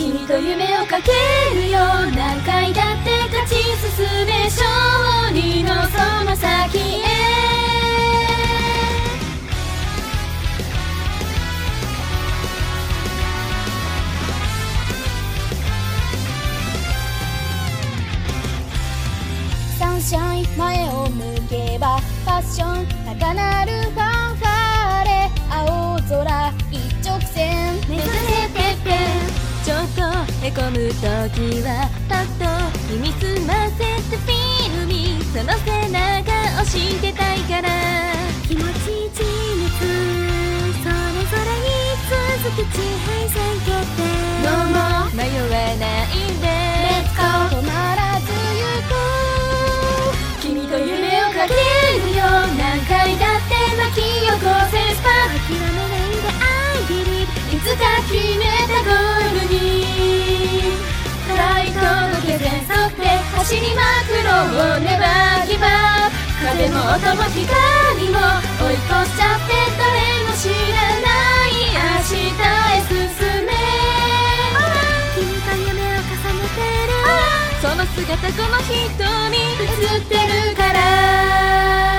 君と夢をかけるよ、何回だって勝ち進め、勝利のその先へ。サンシャイン前を向けばパッション高鳴るファンファーレ、青空一直線目指せてっぺん。ちょっとへこむ時はパッと耳すませてフィールミー、その背中押してたいから。気持ち地熱それぞれに続く地平線決定。どうも迷わないでレッツゴー、止まらず行こう。君と夢をかけるよ、何回だって巻き起こせスパーク。諦めないで I believe、 いつか決めたゴールにトライ届け全速で走りまくろう、ネバーギブアップ。風も音も光も追い越しちゃって誰も知らない明日へ進め。君と夢を重ねてるその姿この瞳映ってるから。